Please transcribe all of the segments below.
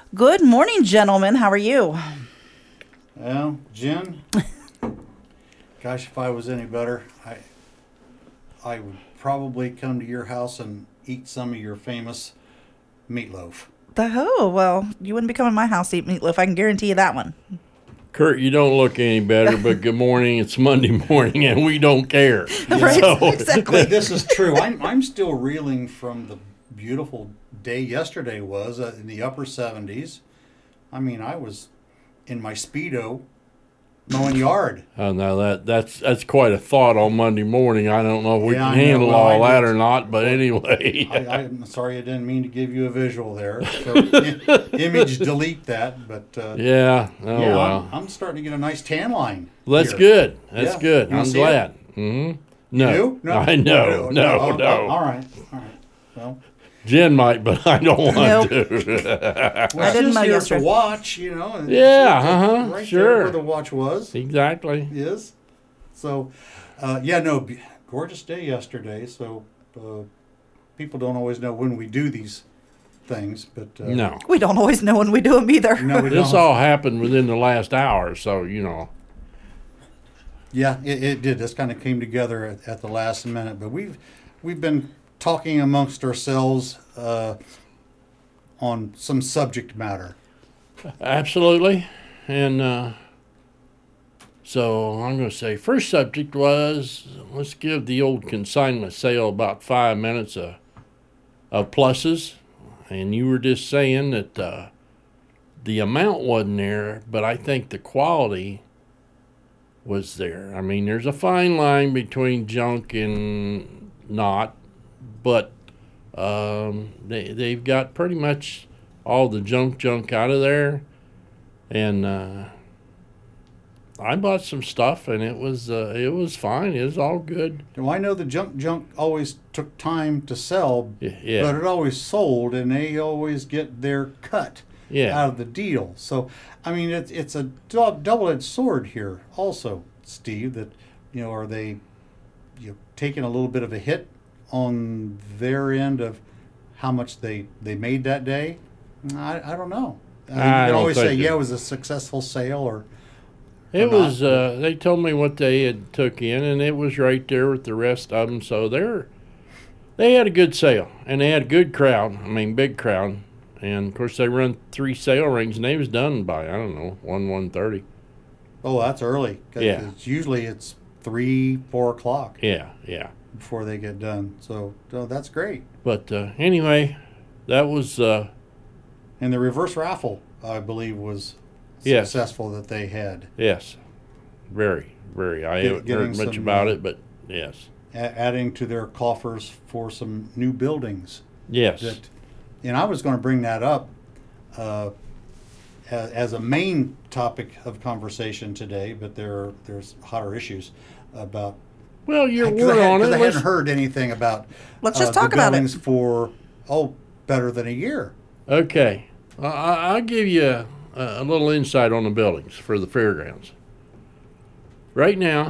Good morning, gentlemen. How are you? Well, Jen, gosh, if I was any better, I would probably come to your house and eat some of your famous meatloaf. Oh, well, you wouldn't be coming to my house to eat meatloaf. I can guarantee you that one. Kurt, you don't look any better, but good morning. It's Monday morning, and we don't care. Right, So, exactly. This is true. I'm still reeling from the beautiful day yesterday was in the upper 70s. I mean, I was in my Speedo mowing yard. oh, now that's quite a thought on Monday morning. I don't know if we Yeah, can I know. handle Well, all I that did- or not, but anyway. I'm sorry I didn't mean to give you a visual there. So, image delete that. But Yeah. Oh yeah, well. I'm starting to get a nice tan line. That's here. good. That's Yeah. good. You wanna I'm see glad. Mm-hmm. No. You? No. I know. No. Oh, No. all right. Well, Jen might, but I don't want Nope. to. well, I didn't it's mow just here yesterday. to watch, you know. And Yeah, it's right sure. there where the watch was Exactly. is. So, yeah, no, gorgeous day yesterday. So, people don't always know when we do these things, but No. We don't always know when we do them either. no, we This don't. all happened within the last hour, so Yeah, it did. This kind of came together at the last minute. But we've been talking amongst ourselves on some subject matter. Absolutely. And so I'm going to say first subject was let's give the old consignment sale about 5 minutes of pluses. And you were just saying that the amount wasn't there, but I think the quality was there. I mean, there's a fine line between junk and not, but they've got pretty much all the junk out of there. And I bought some stuff, and it was fine. It was all good. Now, I know the junk always took time to sell, Yeah, but it always sold, and they always get their cut yeah, out of the deal. So, I mean, it's a double-edged sword here, also, Steve. That are they taking a little bit of a hit on their end of how much they made that day? I don't know. I mean, you I can don't always say, think yeah, it- it was a successful sale, or It not, was. They told me what they had took in, and it was right there with the rest of them. So they had a good sale, and they had a good crowd. I mean, big crowd. And of course, they run 3 sale rings, and they was done by I don't know 1:30. oh, that's early. 'Cause Yeah. it's 3-4 o'clock Yeah, yeah. before they get done. So that's great. But anyway, that was And the reverse raffle, I believe, was Yes. successful that they had. yes, very, very. I haven't Getting heard much some, about it, but yes, Adding to their coffers for some new buildings. yes. That, and I was going to bring that up as a main topic of conversation today, but there's hotter issues about. Well, your Because word on it. I Let's- hadn't heard anything about. Let's just talk the about it. buildings for better than a year. Okay, I'll give you a little insight on the buildings for the fairgrounds. Right now,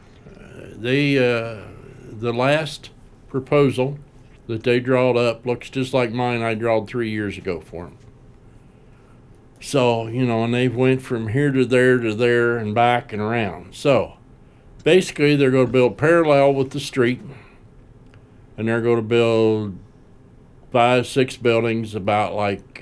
the last proposal that they drawed up looks just like mine I drawed 3 years ago for them. So, and they've went from here to there and back and around. So, basically, they're going to build parallel with the street, and they're going to build 5-6 buildings about like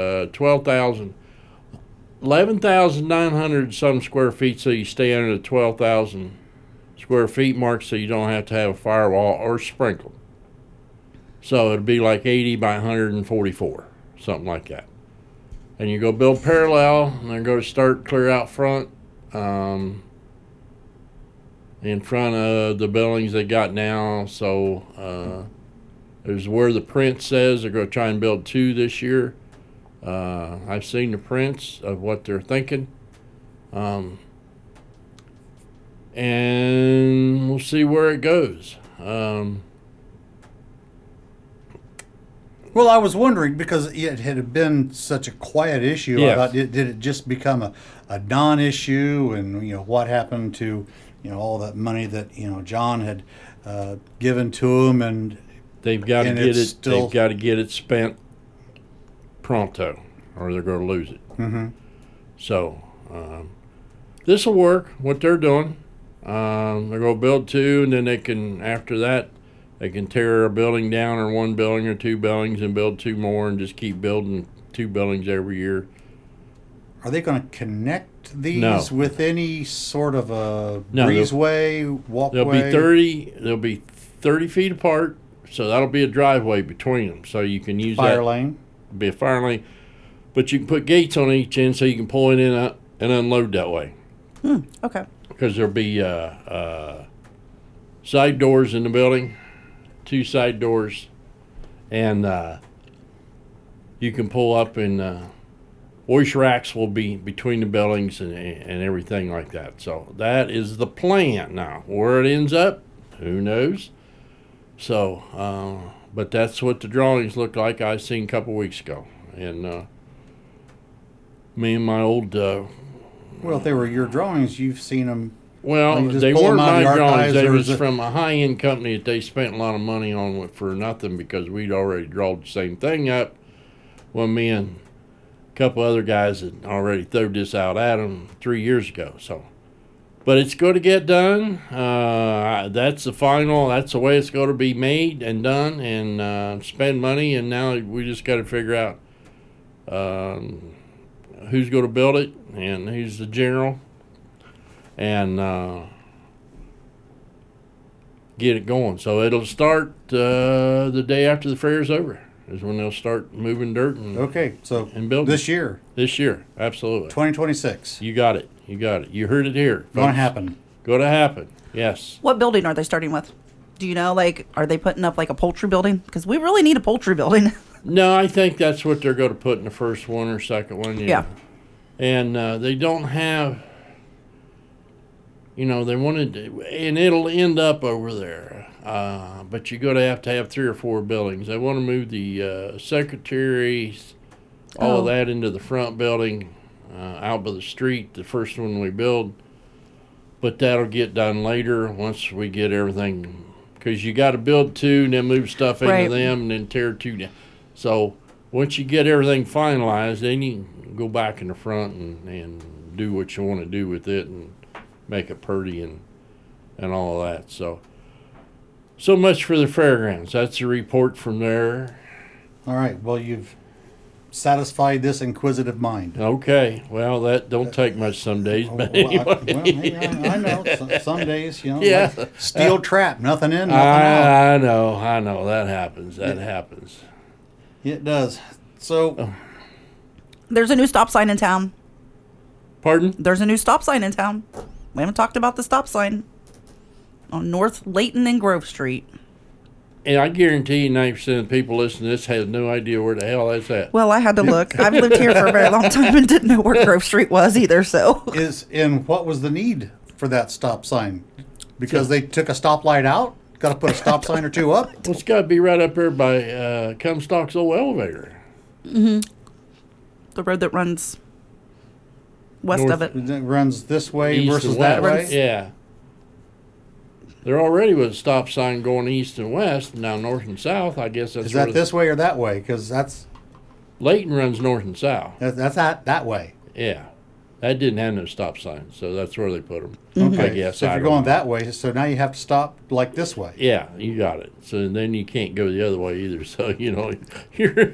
11,900 some square feet, so you stay under the 12,000 square feet mark, so you don't have to have a firewall or sprinkled. So it'd be like 80 by 144, something like that. And you go build parallel, and they're going to start clear out front, in front of the buildings they got now. So there's where the print says they're going to try and build 2 this year. I've seen the prints of what they're thinking. And we'll see where it goes. Well, I was wondering because it had been such a quiet issue. Yes. I thought, did it just become a non-issue? And what happened to all that money that John had given to him, and They've got to And get it's it. still- They've got to get it spent pronto. or they're going to lose it. Mm-hmm. So this will work. What they're doing, they're going to build 2, and then they can, after that, they can tear a building down, or 1 building or 2 buildings, and build 2 more, and just keep building 2 buildings every year. Are they going to connect these No. with any sort of a No, breezeway, walkway? They'll be 30 feet apart, so that'll be a driveway between them. So you can use fire that. lane. Be a fire lane, but you can put gates on each end so you can pull it in and unload that way. Okay. Because there'll be side doors in the building, 2 side doors, and you can pull up, and wash racks will be between the buildings and everything like that. So that is the plan. Now, where it ends up, who knows? So, but that's what the drawings look like I seen a couple weeks ago. And me and my old, Well, if they were your drawings, you've seen them. well, you just they pull weren't them out of my the drawings. archives, They or was is it- from a high-end company that they spent a lot of money on for nothing, because we'd already drawn the same thing up when me and a couple other guys had already thrown this out at them 3 years ago. So, but it's going to get done. That's the final. That's the way it's going to be made and done, and spend money. And now we just got to figure out who's going to build it and who's the general, and get it going. So it'll start the day after the fair's over, is when they'll start moving dirt and Okay, so And building. this year, this year. Absolutely. 2026, You got it. You got it. You heard it here. going to folks. happen. Going to happen. Yes. What building are they starting with? Do you know, like, are they putting up like a poultry building? Because we really need a poultry building. No, I think that's what they're going to put in the first one or second one. Yeah. And they don't have, they wanted to, and it'll end up over there. But you're going to have 3 or 4 buildings. They want to move the secretaries, all of Oh. that into the front building, out by the street, the first one we build. But that'll get done later once we get everything, because you got to build 2 and then move stuff into Right. them and then tear 2 down. So once you get everything finalized, then you can go back in the front and do what you want to do with it and make it pretty and all of that. So much for the fairgrounds. That's a report from there. All right, well, you've satisfied this inquisitive mind. Okay, well, that don't take much some days, but anyway. I know. Some days, Yeah. like steel trap, nothing in, nothing out. I know. That happens. That happens. It does. So, There's a new stop sign in town. Pardon? There's a new stop sign in town. We haven't talked about the stop sign on North Layton and Grove Street. And I guarantee you 90% of the people listening to this has no idea where the hell that's at. Well, I had to look. I've lived here for a very long time and didn't know where Grove Street was either, so. what was the need for that stop sign? Because they took a stoplight out? Got to put a stop sign or 2 up? Well, it's got to be right up there by Comstock's old elevator. The road that runs west North- of it. It runs this way East versus and that west. way? Yeah. There already was a stop sign going east and west, now north and south. I guess that's Is that where this way or that way? Because Layton runs north and south. that's that way. Yeah. That didn't have no stop signs, so that's where they put them. Okay. I guess. So if I you're don't going know. that way, so now you have to stop like this way. Yeah, you got it. So then you can't go the other way either. So, you're.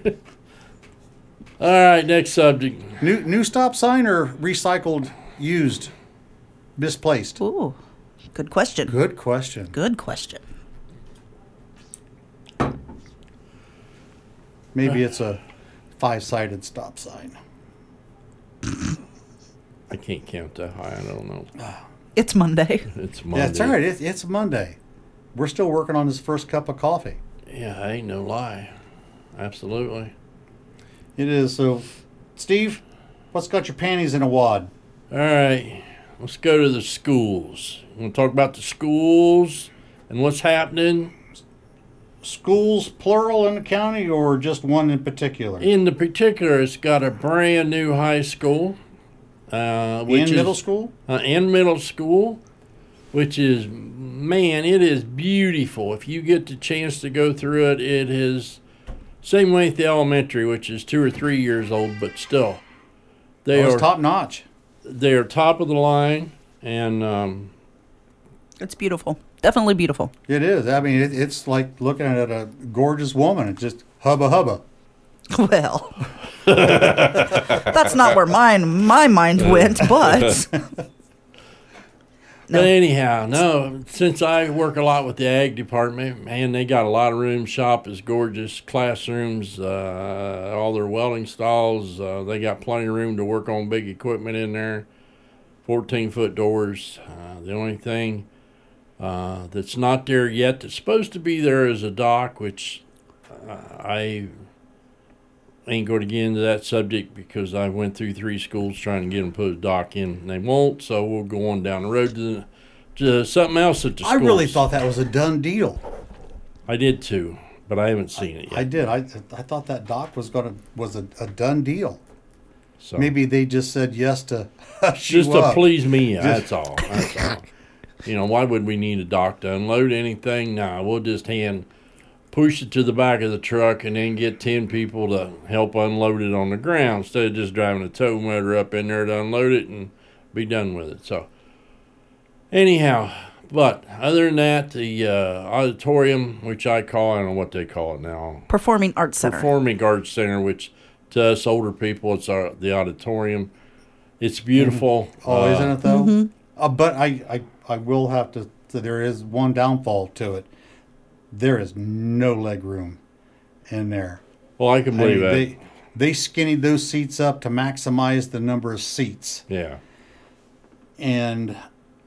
All right, next subject. New stop sign or recycled, used, misplaced? Ooh, good question. Good question. Good question. Maybe it's a 5-sided stop sign. I can't count that high. I don't know. It's Monday. It's Monday. Yeah, it's all right. It's Monday. We're still working on this first cup of coffee. Yeah, ain't no lie. Absolutely. It is. So, Steve, what's got your panties in a wad? All right, let's go to the schools. You want to talk about the schools and what's happening? Schools, plural in the county, or just one in particular? In the particular, it's got a brand new high school. Which In middle is, school? And middle school, which is, man, it is beautiful. If you get the chance to go through it, it is Same way at the elementary, which is 2 or 3 years old, but still, they It's are top notch. they are top of the line, and It's beautiful. Definitely beautiful. It is. I mean, it's like looking at a gorgeous woman. It's just hubba hubba. Well, that's not where my mind went, but But anyhow, no, since I work a lot with the ag department, man, they got a lot of room. Shop is gorgeous. Classrooms, all their welding stalls. They got plenty of room to work on big equipment in there. 14-foot doors. The only thing that's not there yet that's supposed to be there is a dock, which I ain't going to get into that subject because I went through 3 schools trying to get them to put a dock in, and they won't. So we'll go on down the road to something else at the I schools. really thought that was a done deal. I did too, but I haven't seen it yet. I did. I thought that dock was a done deal. So Maybe they just said yes to hush just you to up. please me. That's all. That's all. You know, why would we need a dock to unload anything? Nah, we'll just push it to the back of the truck and then get 10 people to help unload it on the ground instead of just driving a tow motor up in there to unload it and be done with it. So anyhow, but other than that, the auditorium, which I don't know what they call it now, Performing Arts Center. Performing Arts Center, which to us older people, it's the auditorium. It's beautiful. Oh, isn't it though? Mm-hmm. But I will have to say there is one downfall to it. There is no leg room in there. Well, I can believe that. They skinnied those seats up to maximize the number of seats. Yeah. And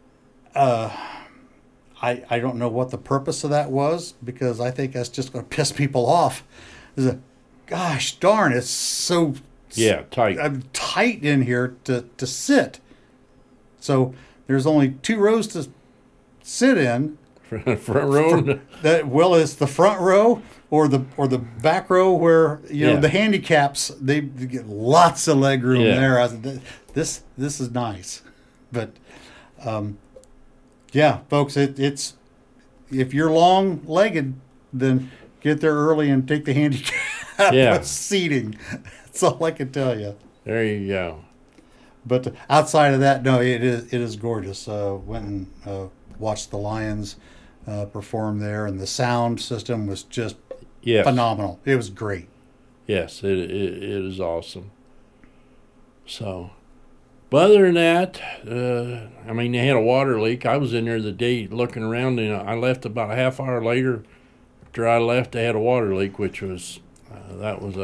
I don't know what the purpose of that was, because I think that's just going to piss people off. Gosh darn, it's so Yeah, tight. tight in here to sit. So there's only 2 rows to sit in. Front row. It's the front row or the back row where Yeah. the handicaps, they get lots of leg room Yeah. there. This is nice, but yeah, folks, it's if you're long legged, then get there early and take the handicap Yeah. seating. That's all I can tell you. There you go. But outside of that, no, it is gorgeous. Went and watched the Lions perform there, and the sound system was just Yes. phenomenal. It was great. Yes, it is awesome. So, but other than that, I mean, they had a water leak. I was in there the day looking around, and I left about a half hour later. After I left, they had a water leak, which was that was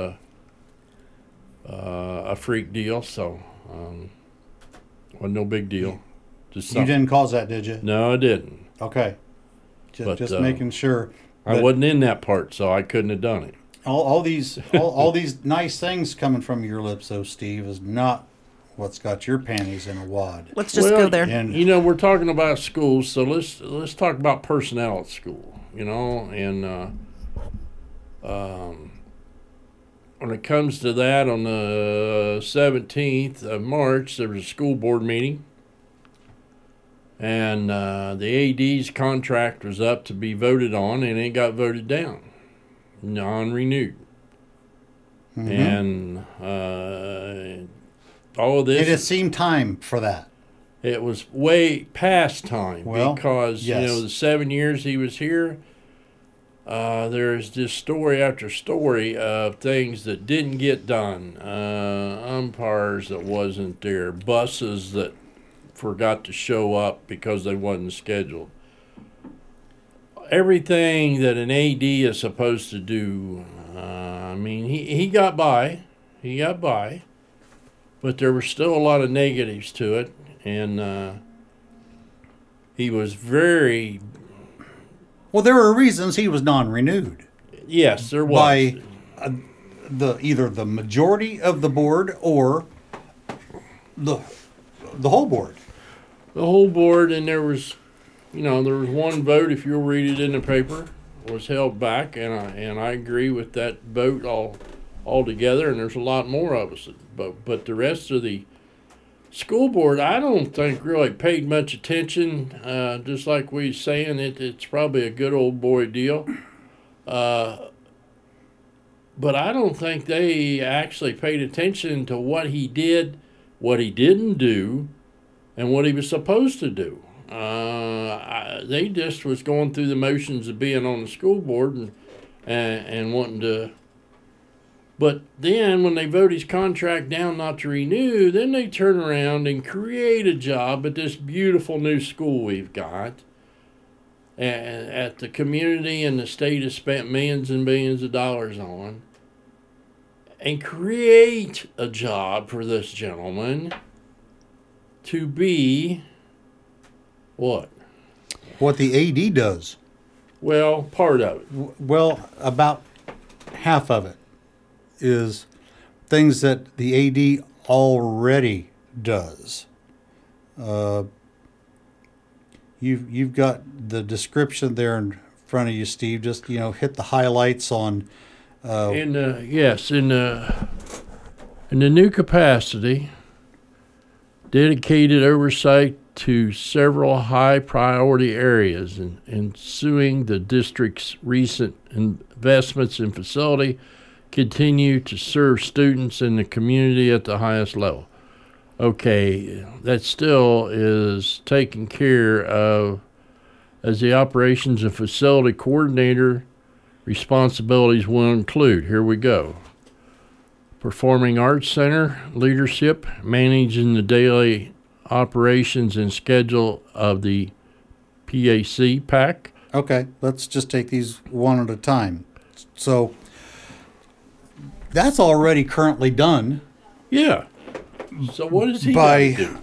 a freak deal. So, wasn't no big deal. Just You something. didn't cause that, did you? No, I didn't. Okay. But, Just making sure. I But wasn't in that part, so I couldn't have done it. all these nice things coming from your lips, though, Steve, is not what's got your panties in a wad. Let's just Well, go there. And You know, we're talking about schools, so let's talk about personnel at school. You know, and when it comes to that, on the 17th of March, there was a school board meeting, and the AD's contract was up to be voted on, and it got voted down, non-renewed, and all of this. it has seemed time for that. It was way past time Well, because, yes. the 7 years he was here, there's just story after story of things that didn't get done, umpires that wasn't there, buses that forgot to show up because they wasn't scheduled. Everything that an AD is supposed to do, I mean, he got by, but there were still a lot of negatives to it. And he was very, Well, there were reasons he was non-renewed yes, there was. by either the majority of the board or the whole board. The whole board, and there was one vote, if you'll read it in the paper, was held back, and I agree with that vote altogether, and there's a lot more of us. But the rest of the school board, I don't think really paid much attention. Just like we was saying, it's probably a good old boy deal. but I don't think they actually paid attention to what he did, what he didn't do, and what he was supposed to do. They just was going through the motions of being on the school board and wanting to. But then when they vote his contract down not to renew, then they turn around and create a job at this beautiful new school we've got. And at the community and the state has spent millions and billions of dollars on. And create a job for this gentleman to be what? What the AD does. Well, part of it. Well, about half of it is things that the AD already does. You've got the description there in front of you, Steve. Just hit the highlights on. In the new capacity, dedicated oversight to several high priority areas and ensuing the district's recent investments in facility continue to serve students in the community at the highest level. Okay, that still is taken care of as the operations and facility coordinator responsibilities will include, here we go, Performing Arts Center leadership, managing the daily operations and schedule of the PAC. Okay, let's just take these one at a time. So that's already currently done. Yeah. So what does he do?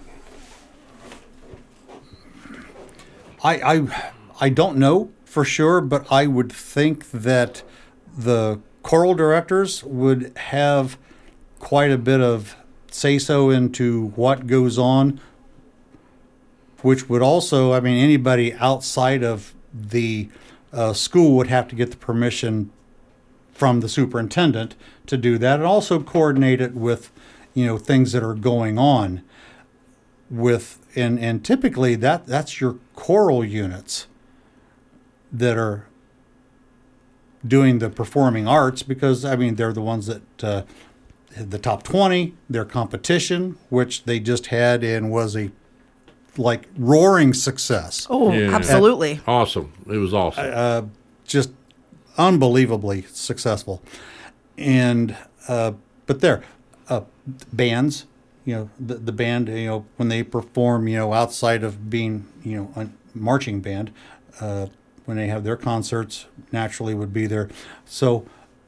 I don't know for sure, but I would think that the choral directors would have quite a bit of say-so into what goes on, which would also, anybody outside of the school would have to get the permission from the superintendent to do that, and also coordinate it with, things that are going on with, and typically that's your choral units that are doing the performing arts, because they're the ones that the top 20, their competition, which they just had and was a roaring success. Oh, Yeah. absolutely. Awesome. It was awesome. Just unbelievably successful. And but bands, the band, when they perform, outside of being, a marching band, when they have their concerts, naturally would be there. So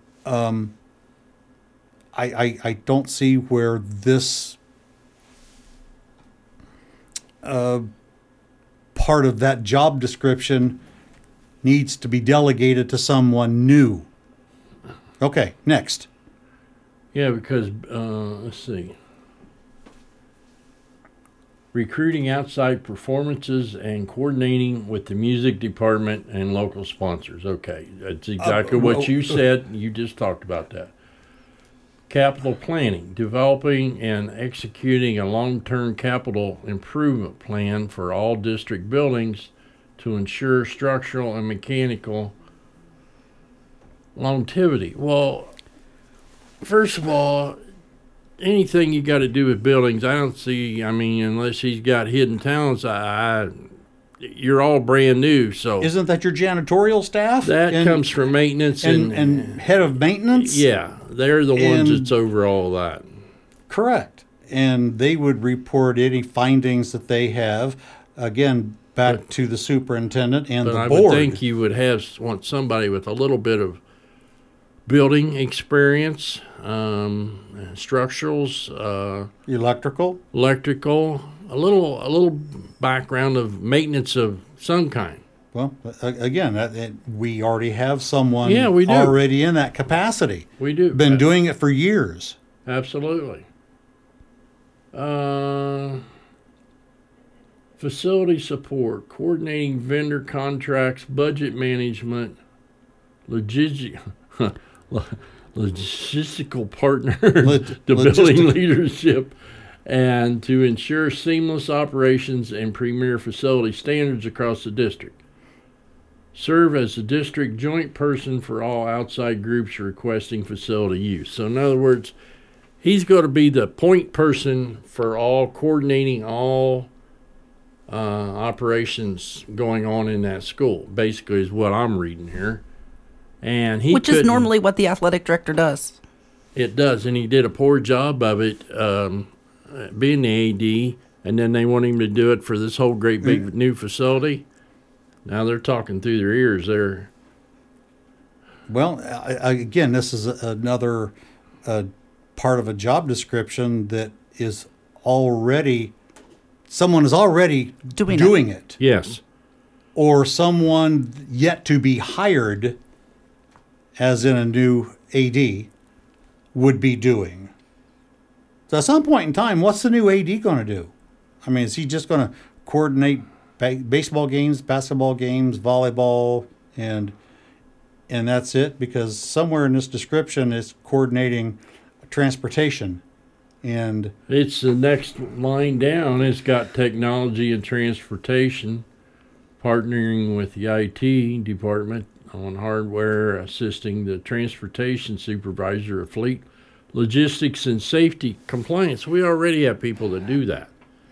I don't see where this part of that job description needs to be delegated to someone new. Okay, next. Yeah, because, let's see. Recruiting outside performances and coordinating with the music department and local sponsors. Okay, that's exactly what you said. You just talked about that. Capital planning, developing and executing a long-term capital improvement plan for all district buildings to ensure structural and mechanical longevity. Well, first of all, anything you got to do with buildings, I don't see, unless he's got hidden talents, you're all brand new. So isn't that your janitorial staff? That comes from maintenance and head of maintenance? Yeah, they're the ones that's over all that. Correct. And they would report any findings that they have, again, back to the superintendent and the board. But I would think you would want somebody with a little bit of building experience, structurals, electrical, a little background of maintenance of some kind. Well, again, we already have someone we do. already in that capacity. We do. Been doing it for years. Absolutely. Facility support, coordinating vendor contracts, budget management, logistical partner, the building leadership, and to ensure seamless operations and premier facility standards across the district. serve as the district joint person for all outside groups requesting facility use. So in other words, he's going to be the point person for all coordinating all operations going on in that school. Basically, is what I'm reading here. And Which is normally what the athletic director does. It does, and he did a poor job of it, being the AD. And then they want him to do it for this whole great big new facility. Now they're talking through their ears there. Well, again, this is another part of a job description that is already, someone is already doing it. Yes. Or someone yet to be hired, as in a new AD, would be doing. So at some point in time, what's the new AD going to do? I mean, is he just going to coordinate baseball games, basketball games, volleyball, and that's it? Because somewhere in this description is coordinating transportation, and it's the next line down. It's got technology and transportation, partnering with the IT department on hardware, assisting the transportation supervisor of fleet logistics and safety compliance. We already have people that do that.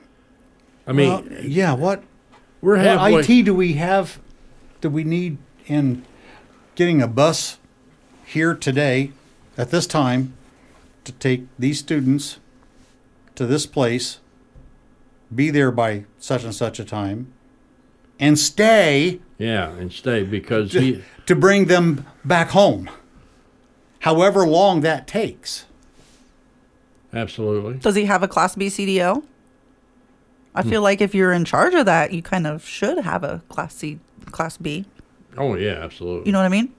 I mean, yeah. What halfway. What IT do we have? Do we need in getting a bus here today at this time to take these students to this place, be there by such and such a time, and stay? Yeah, and stay because to bring them back home, however long that takes. Absolutely. Does he have a Class B CDL? I feel like if you're in charge of that, you kind of should have a Class B. Oh, yeah, absolutely. You know what I mean?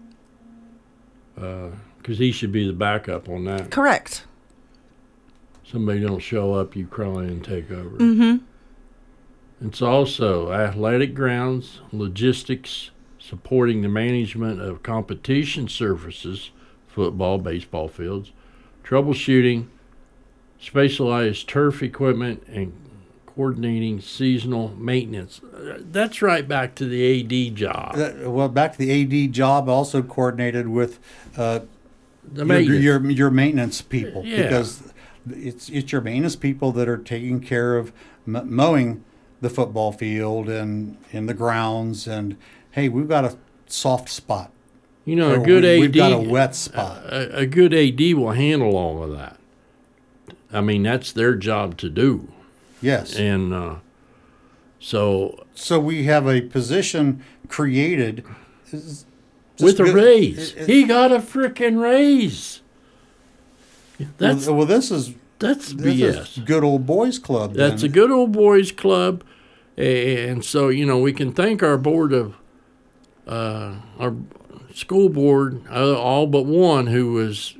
Because he should be the backup on that. Correct. Somebody don't show up, you crawl in and take over. Mm-hmm. It's also athletic grounds, logistics, supporting the management of competition surfaces, football, baseball fields, troubleshooting, specialized turf equipment, and coordinating seasonal maintenance. That's right back to the AD job. Well, back to the AD job, also coordinated with The maintenance. your maintenance people, Yeah. because it's your maintenance people that are taking care of mowing the football field and in the grounds. And hey, we've got a soft spot. You know, a Or good AD. we've got a wet spot. A good AD will handle all of that. I mean, that's their job to do. Yes. And so we have a position created with a raise. He got a frickin' raise. That's This BS. is good old boys club. That's then. a good old boys club. And so, we can thank our board of, our school board, all but one who was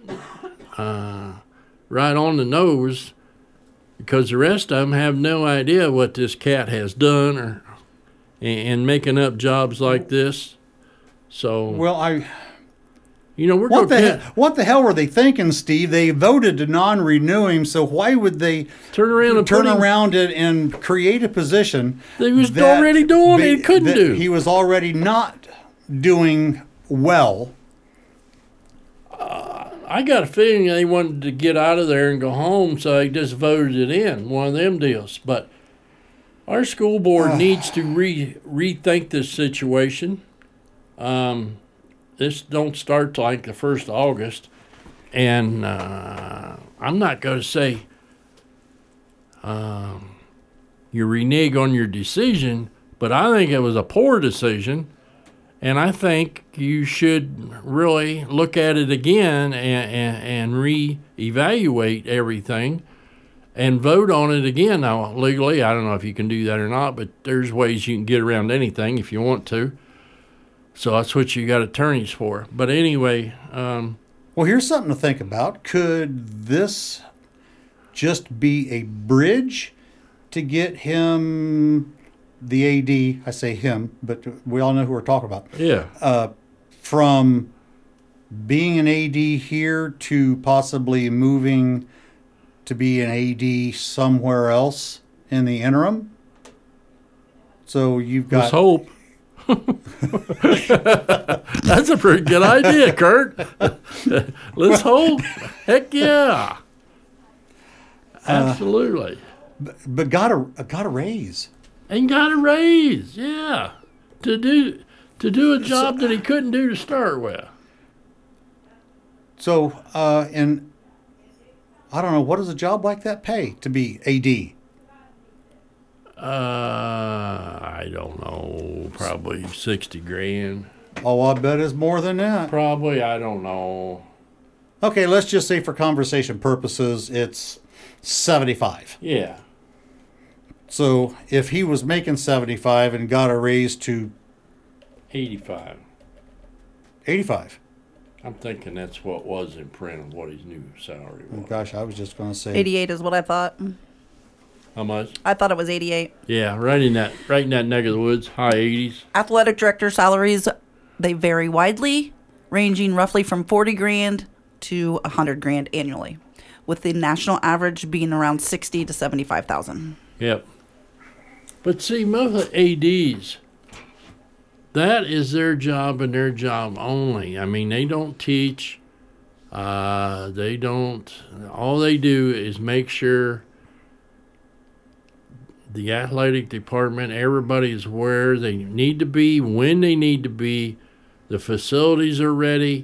right on the nose, because the rest of them have no idea what this cat has done and making up jobs like this. So, Well, we're what going what the hell were they thinking, Steve? They voted to non-renew him, so why would they turn around and create a position They was already doing it, couldn't that do. He was already not doing well. I got a feeling they wanted to get out of there and go home, so they just voted it in, one of them deals. But our school board needs to rethink this situation. This don't start till like the 1st of August, and I'm not going to say you renege on your decision, but I think it was a poor decision. And I think you should really look at it again and reevaluate everything and vote on it again. Now, legally, I don't know if you can do that or not, but there's ways you can get around anything if you want to. So that's what you got attorneys for. But anyway. Well, here's something to think about. Could this just be a bridge to get him... the AD, I say him, but we all know who we're talking about. Yeah. From being an AD here to possibly moving to be an AD somewhere else in the interim. So you've got Let's hope. That's a pretty good idea, Kurt. Let's hold. Heck yeah. Absolutely. But got a raise. And got a raise, yeah. To do a job that he couldn't do to start with. So, and I don't know, what does a job like that pay to be AD? I don't know. Probably 60 grand. Oh, I bet it's more than that. Probably, I don't know. Okay, let's just say for conversation purposes, it's 75. Yeah. So if he was making 75 and got a raise to 85. 85. I'm thinking that's what was in print of what his new salary Oh, was. gosh, I was just going to say 88 is what I thought. How much? I thought it was 88. Yeah, right in that neck of the woods, high 80s. Athletic director salaries, they vary widely, ranging roughly from 40 grand to 100 grand annually, with the national average being around 60 to 75,000. Yep. But see, most of the ADs, that is their job and their job only. I mean, they don't teach. They don't. All they do is make sure the athletic department, everybody is where they need to be, when they need to be. The facilities are ready.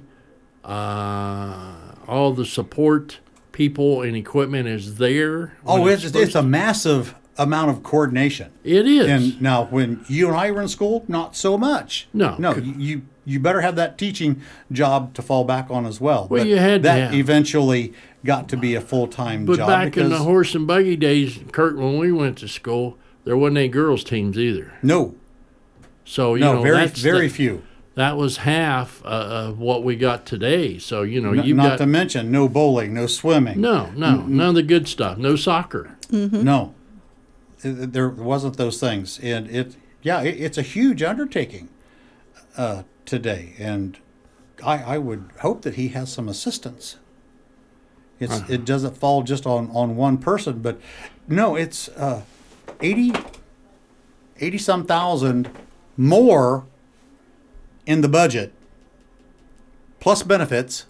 All the support people and equipment is there. oh, it's a massive amount of coordination. It is. And now, when you and I were in school, not so much. No. No, you better have that teaching job to fall back on as well. Well, But you had to that have. eventually got to be a full-time But job. back in the because- horse and buggy days, Kurt, when we went to school, there wasn't any girls' teams either. No, So, you no, know, very, that's very few. that was half of what we got today. So, you know, N- you've not got. to mention no bowling, no swimming. None of the good stuff. No soccer. No, there wasn't those things, and it's a huge undertaking today, and I would hope that he has some assistance. It doesn't fall just on one person, but no, it's 80 some thousand more in the budget, plus benefits,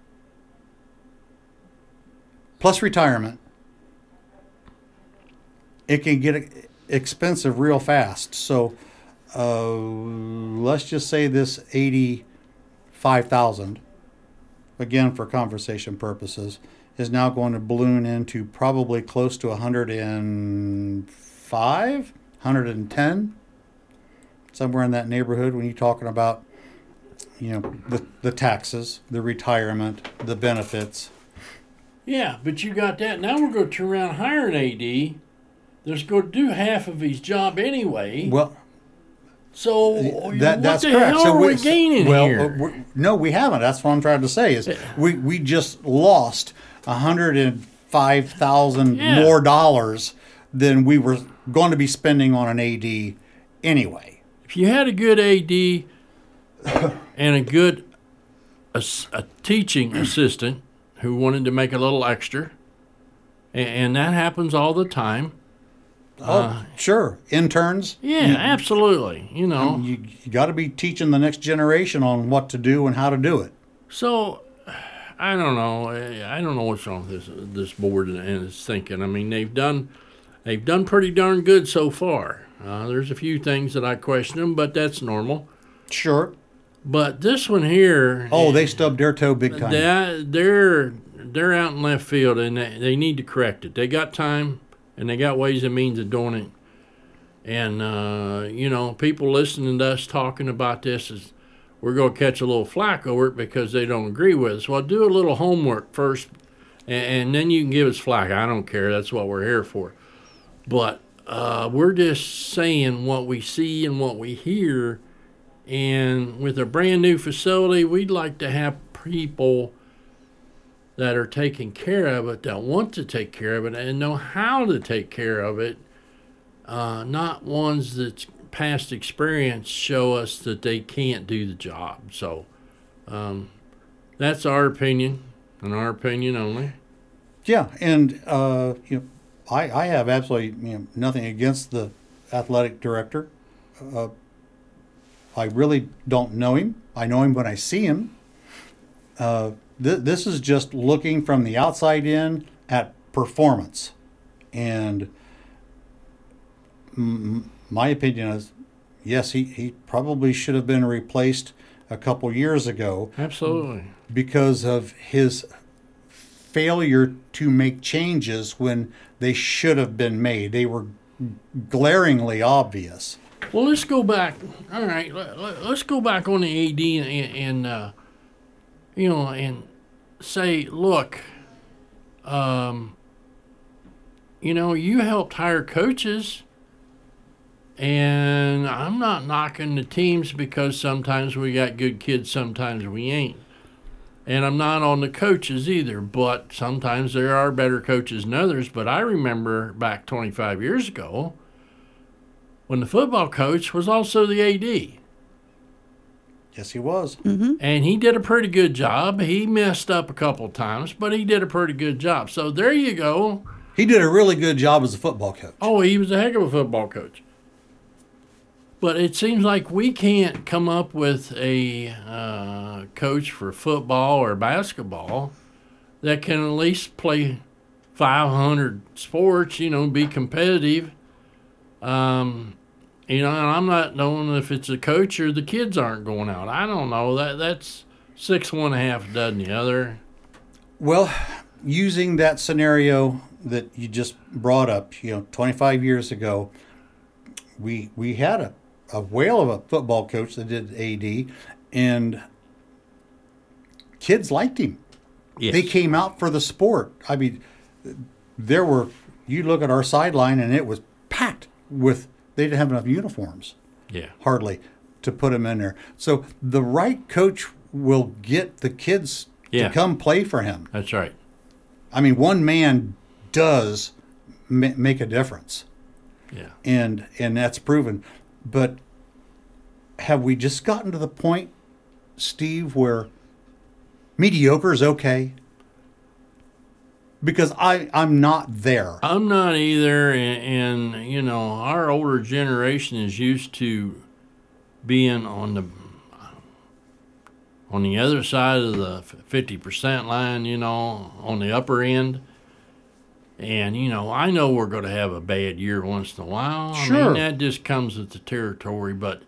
plus retirement. It can get expensive real fast. So let's just say this 85,000, again for conversation purposes, is now going to balloon into probably close to 105, 110, somewhere in that neighborhood when you're talking about, you know, the taxes, the retirement, the benefits. Yeah, but you got that. Now we're going to turn around and hire an AD that's going to do half of his job anyway. Well, So what that's the correct. hell So are we gaining here? No, we haven't. That's what I'm trying to say. Is we just lost $105,000 Yeah. more dollars than we were going to be spending on an AD anyway. If you had a good AD and a good a teaching assistant who wanted to make a little extra, and that happens all the time. Sure, interns. Yeah, absolutely. You know, You got to be teaching the next generation on what to do and how to do it. so I don't know. I don't know what's wrong with this board and its thinking. I mean, they've done pretty darn good so far. There's a few things that I question them, but that's normal. Sure. But this one here, Oh, they stubbed their toe big time. they're out in left field, and they need to correct it. They got time, and they got ways and means of doing it. And you know, people listening to us talking about this is we're going to catch a little flack over it because they don't agree with us. Well, do a little homework first, and then you can give us flack. I don't care. That's what we're here for. But we're just saying what we see and what we hear. And with a brand new facility, we'd like to have people that are taking care of it, that want to take care of it and know how to take care of it, not ones that's past experience show us that they can't do the job. So that's our opinion, and our opinion only. Yeah, and you know, I have absolutely nothing against the athletic director. I really don't know him. I know him when I see him. This is just looking from the outside in at performance. And my opinion is, yes, he probably should have been replaced a couple years ago. Absolutely. Because of his failure to make changes when they should have been made. They were glaringly obvious. Well, let's go back. All right, let's go back on the AD and you know, and say, look, you know, you helped hire coaches, and I'm not knocking the teams because sometimes we got good kids, sometimes we ain't. And I'm not on the coaches either, but sometimes there are better coaches than others. But I remember back 25 years ago when the football coach was also the AD. Yes, he was. Mm-hmm. And he did a pretty good job. He messed up a couple times, but he did a pretty good job. So there you go. He did a really good job as a football coach. Oh, he was a heck of a football coach. But it seems like we can't come up with a coach for football or basketball that can at least play 500 sports, you know, be competitive. You know, and I'm not knowing if it's a coach or the kids aren't going out. I don't know. That's 6 one, half a dozen the other. Well, using that scenario that you just brought up, you know, 25 years ago, we had a whale of a football coach that did AD, and kids liked him. Yes. They came out for the sport. I mean, you look at our sideline and it was packed with, they didn't have enough uniforms, Yeah. hardly, to put them in there. So the right coach will get the kids Yeah. to come play for him. That's right. I mean, one man does make a difference. Yeah. And that's proven. But have we just gotten to the point, Steve, where mediocre is okay? Because I'm not there. I'm not either, and you know, our older generation is used to being on the other side of the 50% line, you know, on the upper end. And, you know, I know we're going to have a bad year once in a while. Sure. I mean, that just comes with the territory. But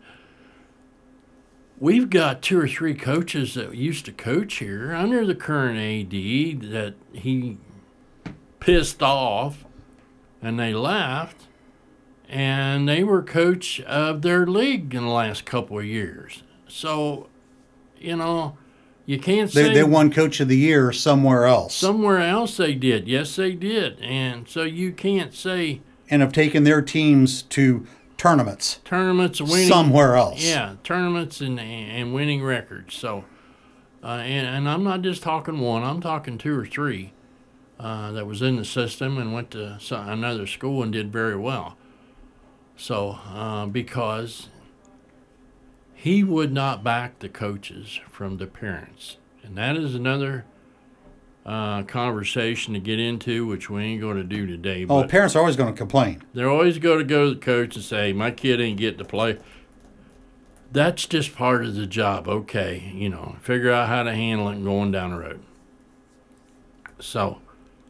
we've got 2 or 3 coaches that used to coach here under the current AD that he pissed off, and they left. And they were coach of their league in the last couple of years. So, you know, you can't say They won Coach of the Year somewhere else. somewhere else they did. Yes, they did. And so you can't say And have taken their teams to tournaments tournaments winning somewhere else. Yeah, tournaments and winning records. So, and I'm not just talking one. I'm talking 2 or 3 that was in the system and went to another school and did very well. So, because he would not back the coaches from the parents. And that is another conversation to get into, which we ain't going to do today. Oh, But parents are always going to complain. they're always going to go to the coach and say, my kid ain't getting to play. That's just part of the job. Okay, you know, figure out how to handle it and going down the road. So,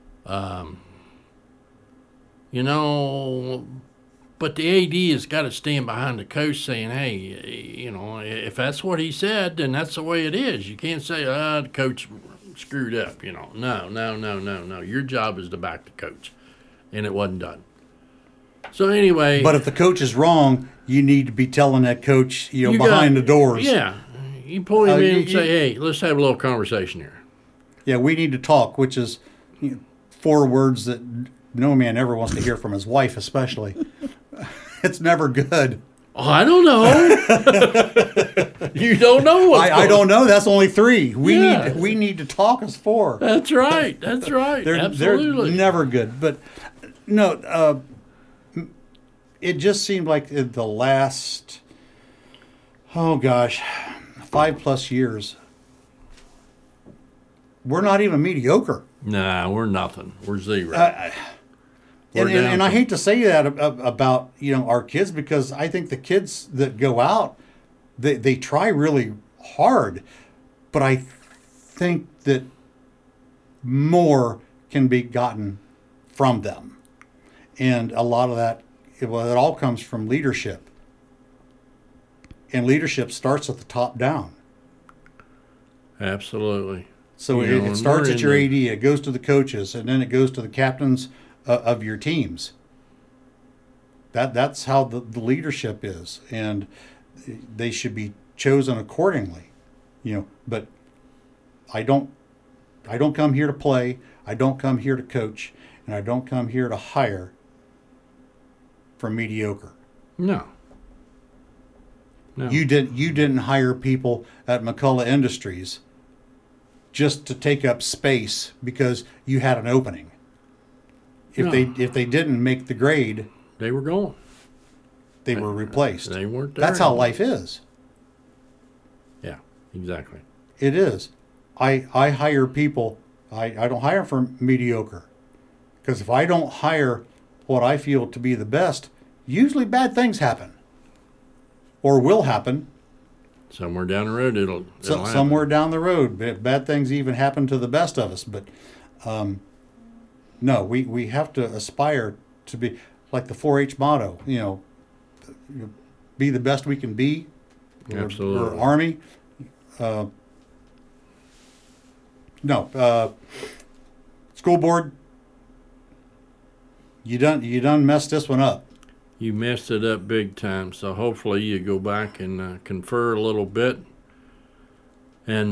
you know, but the AD has got to stand behind the coach saying, hey, you know, if that's what he said, then that's the way it is. You can't say, the coach screwed up, you know. No. Your job is to back the coach. And it wasn't done. So anyway. But if the coach is wrong, you need to be telling that coach, you know, you behind got- the doors. Yeah. You pull him in and you- say, hey, let's have a little conversation here. Yeah, we need to talk, which is 4 words that no man ever wants to hear from his wife, especially. It's never good. Oh, I don't know. You don't know what's I going don't know. That's only 3. Yeah. We need to talk as 4. That's right. That's right. They're Absolutely. never good. But no, it just seemed like the last, 5+ years, we're not even mediocre. Nah, we're nothing. We're zero. We're And down I hate to say that about, you know, our kids, because I think the kids that go out, they try really hard, but I think that more can be gotten from them. And a lot of that, it all comes from leadership. And leadership starts at the top down. Absolutely. So You know, it and starts we're at in your the- AD, it goes to the coaches, and then it goes to the captains of your teams. That's how the leadership is, and they should be chosen accordingly. But I don't come here to play. I don't come here to coach, and I don't come here to hire for mediocre. No. No. You didn't hire people at McCullough Industries just to take up space because you had an opening. If No. they didn't make the grade, They were gone. they were replaced. They weren't there. That's how anymore. life is. Yeah, exactly. It is. I hire people. I don't hire for mediocre. Because if I don't hire what I feel to be the best, usually bad things happen. Or will happen. Somewhere down the road, it'll happen. Somewhere down the road. Bad things even happen to the best of us. But no, we have to aspire to be like the 4-H motto, be the best we can be. Absolutely. Or Army. School board, you done messed this one up. You messed it up big time. So hopefully you go back and confer a little bit, and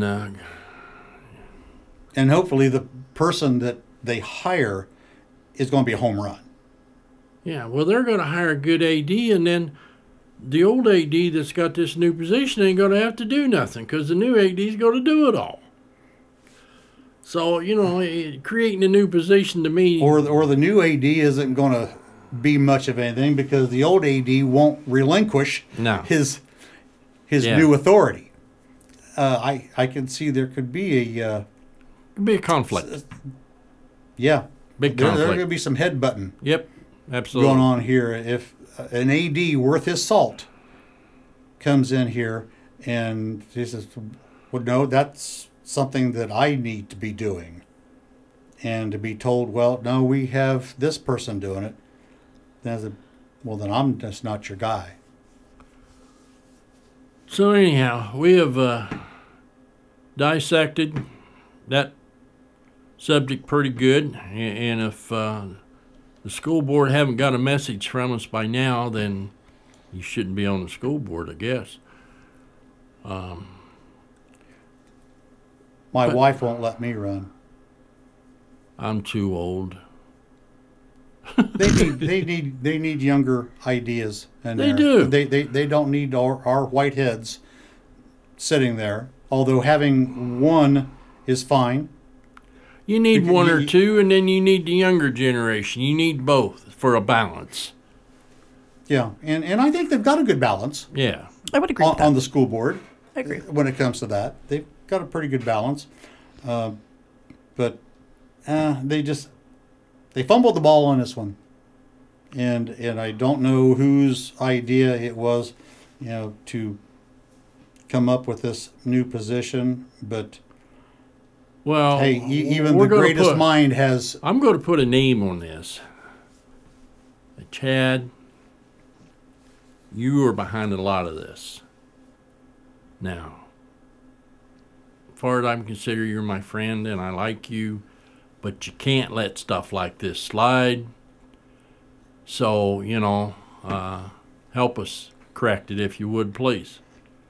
And hopefully the person that they hire is going to be a home run. yeah, well, they're going to hire a good AD, and then the old AD that's got this new position ain't going to have to do nothing because the new AD's going to do it all. So, creating a new position to me. Or the new AD isn't going to be much of anything because the old AD won't relinquish No. his Yeah. new authority. I can see there could be a It'd be a conflict. yeah. Big There's conflict. going to be some headbutting Yep, absolutely. going on here. If an AD worth his salt comes in here and he says, well, no, that's something that I need to be doing. And to be told, well, no, we have this person doing it. Then I'm just not your guy. So anyhow, we have dissected that subject pretty good, and if the school board haven't got a message from us by now, then you shouldn't be on the school board, I guess. My wife won't let me run. I'm too old. They need younger ideas in They there. do. They don't need our white heads sitting there. Although having one is fine. You need Because one or you- two, and then you need the younger generation. You need both for a balance. Yeah, and I think they've got a good balance Yeah. I would agree with that. on the school board. I agree. When it comes to that. They've got a pretty good balance. But they fumbled the ball on this one. And I don't know whose idea it was, to come up with this new position. But Well, hey, even we're the gonna greatest put- mind has. I'm going to put a name on this. Chad, you are behind a lot of this. Now, as far as I'm concerned, you're my friend and I like you, but you can't let stuff like this slide. So, help us correct it if you would, please.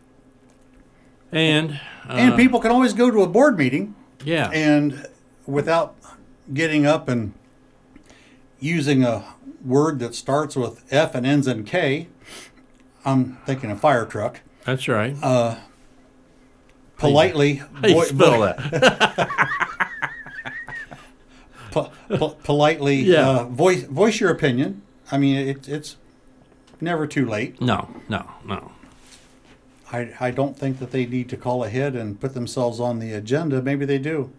And people can always go to a board meeting yeah, and without getting up and using a word that starts with F and ends in K. I'm thinking a fire truck. that's right. Politely, How you spell that? politely Yeah. voice your opinion. I mean, it's never too late. No. I don't think that they need to call ahead and put themselves on the agenda. Maybe they do,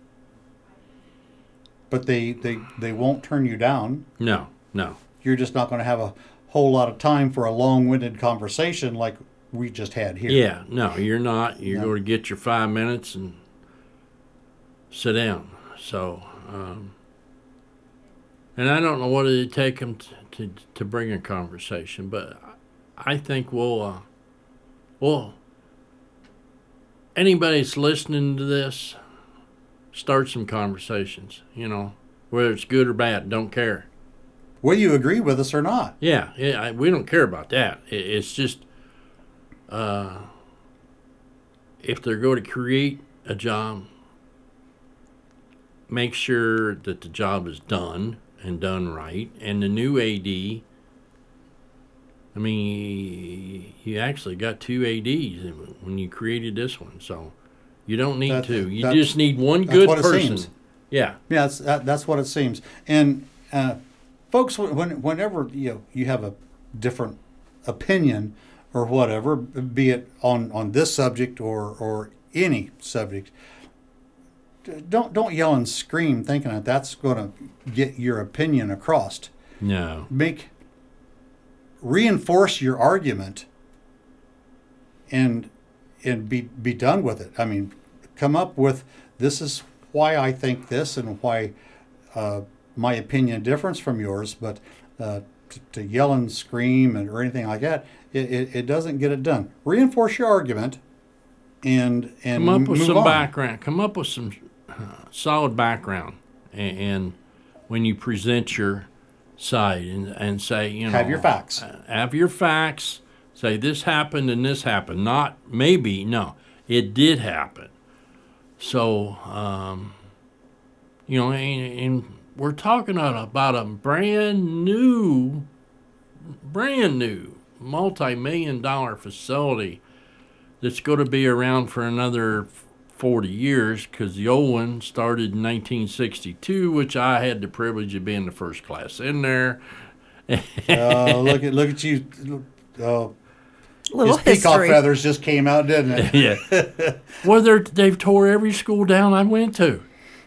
but they won't turn you down. No. You're just not going to have a whole lot of time for a long-winded conversation like we just had here. Yeah, no, you're not. You're No. going to get your 5 minutes and sit down. So, and I don't know what it'd take them to bring a conversation, but I think we'll anybody that's listening to this, start some conversations, whether it's good or bad, don't care. Will you agree with us or not? Yeah, we don't care about that. It's just if they're going to create a job, make sure that the job is done and done right. And the new AD, I mean, you actually got 2 ADs when you created this one, so you don't need 2. You just need one good what it person. seems. Yeah. Yeah, that's what it seems. And folks, whenever you have a different opinion or whatever, be it on this subject or any subject, don't yell and scream thinking that that's going to get your opinion across. No. Reinforce your argument and be done with it. I mean, come up with, this is why I think this and why my opinion differs from yours, but to yell and scream or anything like that, it doesn't get it done. Reinforce your argument and come up with move some on. background. Come up with some solid background, and when you present your side and say, Have your facts. Have your facts. Say this happened and this happened. Not maybe. No, it did happen. So, and we're talking about a brand new multi-million-dollar facility that's going to be around for another 40 years, because the old one started in 1962, which I had the privilege of being the first class in there. Look at you. Little His peacock history. feathers just came out, didn't it? Yeah. Well, they've tore every school down I went to.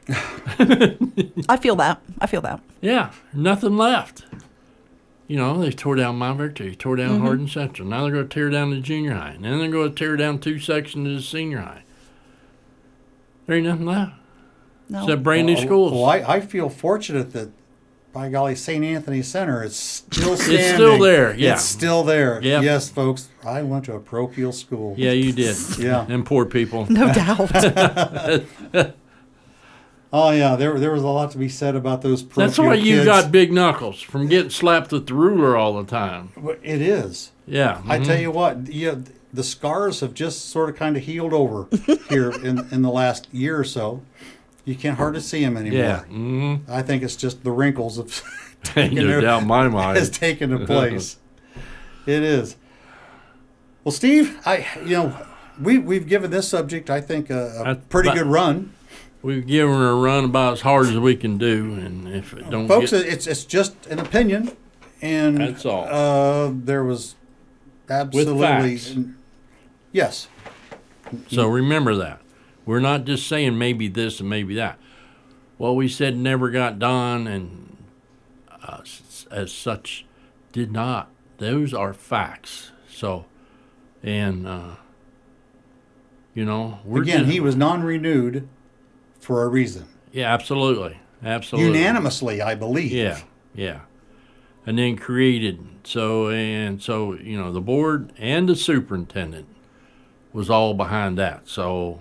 I feel that. Yeah, nothing left. They tore down Mount Victory, tore down Hardin Central. Now they're going to tear down the junior high. And then they're going to tear down 2 sections of the senior high. There ain't nothing left. No. Except brand new schools. Well, I feel fortunate that, by golly, St. Anthony Center is still standing. It's still there, yeah. It's still there. Yep. Yes, folks. I went to a parochial school. Yeah, you did. Yeah. Them poor people. No doubt. Oh, yeah. There was a lot to be said about those parochial That's why you kids. got big knuckles from getting slapped with the ruler all the time. It is. Yeah. I tell you what, the scars have just sort of kind of healed over here in the last year or so. You can't hardly see them anymore. Yeah. Mm-hmm. I think it's just the wrinkles of No doubt in my mind. has taken the place. It is. Well, Steve, we've given this subject, I think, a pretty good run. We've given her a run about as hard as we can do, and if it don't Folks, get, it's just an opinion, and That's all. There was absolutely facts. Yes. So remember that. We're not just saying maybe this and maybe that. What we said never got done, and as such did not. Those are facts. So, and we're Again, just, he was non-renewed for a reason. yeah, absolutely. Unanimously, I believe. Yeah. And then created, so the board and the superintendent was all behind that. So,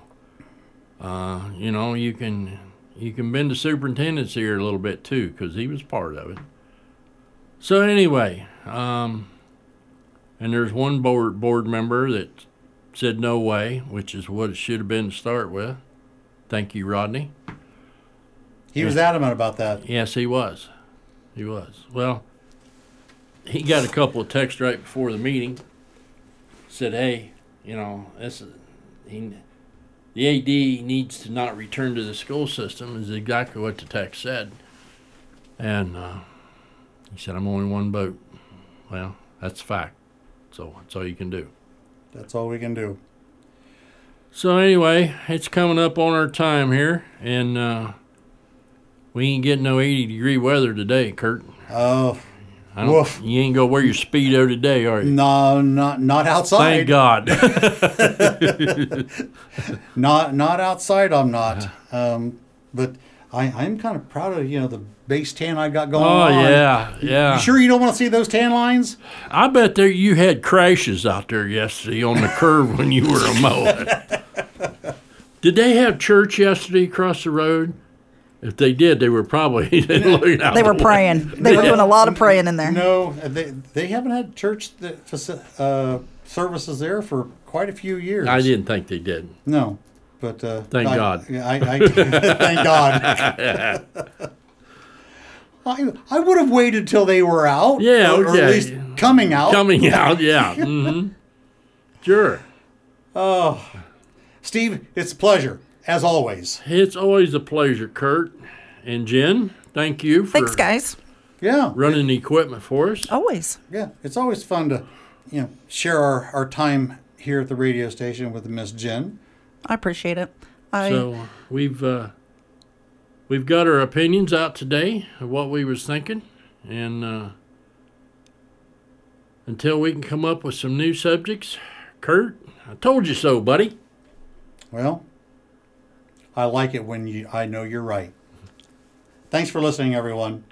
you can bend the superintendent's ear a little bit too, because he was part of it. So anyway, and there's one board member that said no way, which is what it should have been to start with. Thank you, Rodney. He was adamant about that. Yes, he was. He was. Well, he got a couple of texts right before the meeting. Said, hey, the AD needs to not return to the school system, is exactly what the text said. And he said, I'm only one vote. Well, that's a fact. So that's all you can do. That's all we can do. So anyway, it's coming up on our time here, and we ain't getting no 80-degree weather today, Kurt. Oh, Woof. You ain't gonna wear your Speedo today, are you? No, not outside. Thank God. Not outside. I'm not. But I'm kind of proud of the base tan I got going Oh on. yeah. You sure you don't want to see those tan lines? I bet you had crashes out there yesterday on the curve when you were mowing. Did they have church yesterday across the road? If they did, they were probably looking out. They were praying. They were doing a lot of praying in there. No, they haven't had church services there for quite a few years. I didn't think they did. No, but Thank God. I thank God. I would have waited till they were out. Yeah, or okay. at least coming out. Coming out, yeah. Mm-hmm. Sure. Oh, Steve, it's a pleasure as always. It's always a pleasure, Kurt and Jen. Thank you for Thanks, guys. Yeah, running the equipment for us. Always. yeah. It's always fun to share our time here at the radio station with Miss Jen. I appreciate it. So we've got our opinions out today of what we was thinking, and until we can come up with some new subjects, Kurt, I told you so, buddy. Well, I like it when I know you're right. Thanks for listening, everyone.